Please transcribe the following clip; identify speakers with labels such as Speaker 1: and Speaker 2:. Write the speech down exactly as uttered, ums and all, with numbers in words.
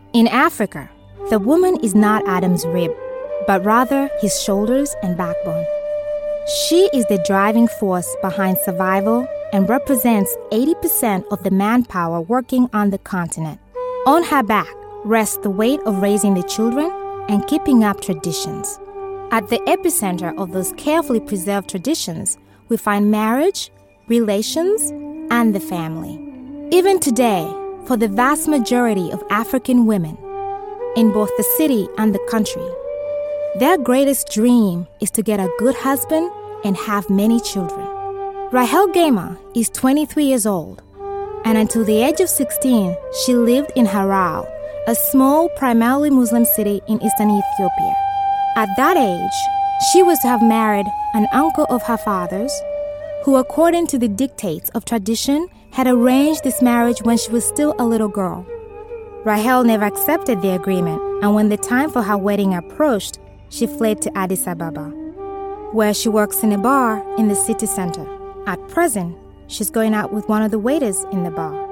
Speaker 1: In Africa, the woman is not Adam's rib, but rather his shoulders and backbone. She is the driving force behind survival and represents eighty percent of the manpower working on the continent. On her back rests the weight of raising the children and keeping up traditions. At the epicenter of those carefully preserved traditions, we find marriage, relations, and the family. Even today, for the vast majority of African women, in both the city and the country, their greatest dream is to get a good husband and have many children. Rahel Gema is twenty-three years old, and until the age of sixteen, she lived in Harar, a small, primarily Muslim city in eastern Ethiopia. At that age, she was to have married an uncle of her father's, who, according to the dictates of tradition, had arranged this marriage when she was still a little girl. Rahel never accepted the agreement, and when the time for her wedding approached, she fled to Addis Ababa, where she works in a bar in the city center. At present, she's going out with one of the waiters in the bar.